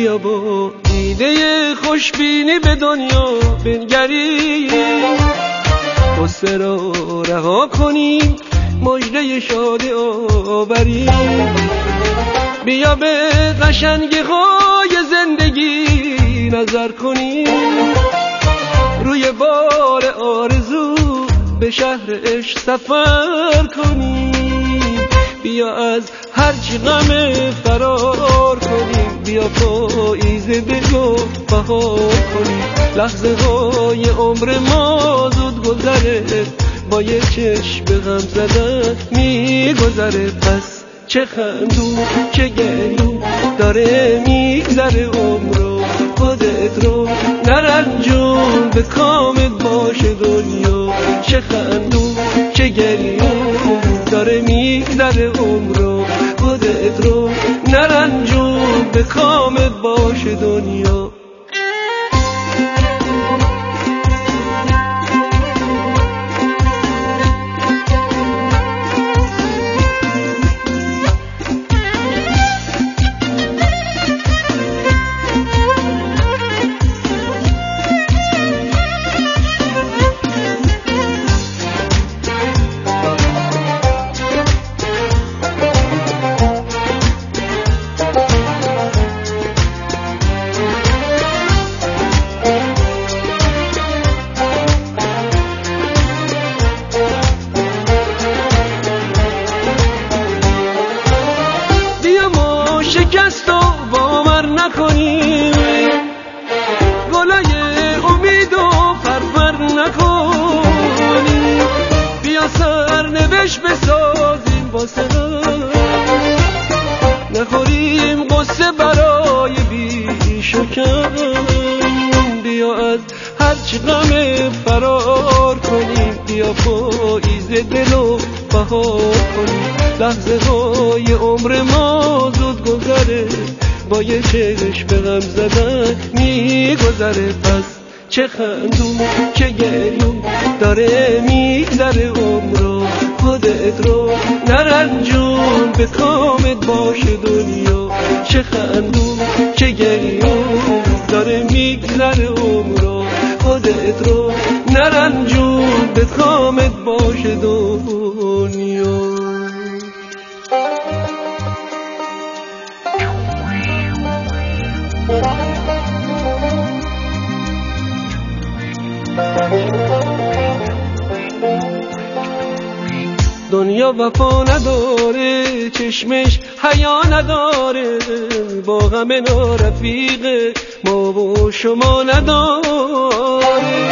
بیا با دیده خوشبینی به دنیا بنگریم، غصه را رها کنیم، مژده شادی آوریم. بیا به قشنگی های زندگی نظر کنیم، روی بار آرزو به شهر عشق سفر کنیم. بیا از هرچی غم فرار کنیم، بیا پاییزه بگو بهار کنیم. لحظه های عمر ما زود گذره، با یه چشم به غم زدن میگذره. پس چه خندون چه گریون داره میگذره عمرو، خودت رو نرنجون به کامت باشه دنیا. چه خندون چه گریون داره میگذره عمرو، خودت رو نرنجون به کامت باشه دنیا. شکست و باور نکنیم، گلای امید و فرفر نکنیم. بیا سرنوشت بسازیم واسه هم، نخوریم قصه برای بیش و کم. بیا از هرچی غم فرار کنیم، بیا پاییز دل و بهار کنیم. لحظه های عمر ما زود گذره، با یه چشم به غم زدن میگذره. پس چه خندون چه گریون داره میگذره عمرو، خودت رو نرنجون به کامت باشه دنیا. چه خندون چه گریون داره میگذره عمرو، خودت رو نرنجون به کامت باشه دنیا. دنیا وفا نداره، چشمش حیا نداره، با غم نارفیق ما و شما نداره.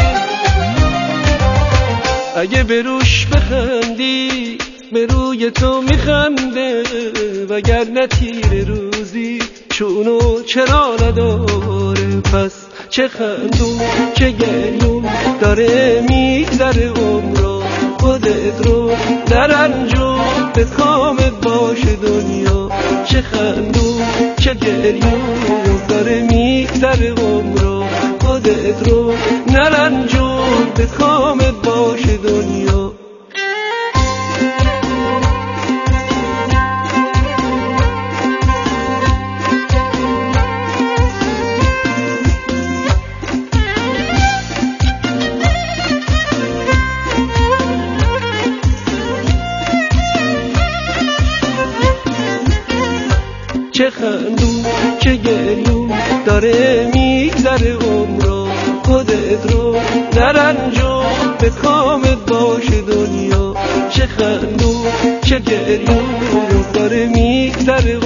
اگه به روش بخندی به روی تو میخنده، وگرنه تیر روزی چونو چرا نداره. پس چه خندون چه گریون داره میگذره عمرو، خودت رو نرنجون به کامت باشه دنیا. چه خندون چه گریون داره میگذره عمرو، خودت رو نرنجون به کامت باشه دنیا. چه خندون چه گریون داره میگذره عمرو، خودت رو نرنجون به کامت باشه دنیا. چه خندون چه گریون داره میگذره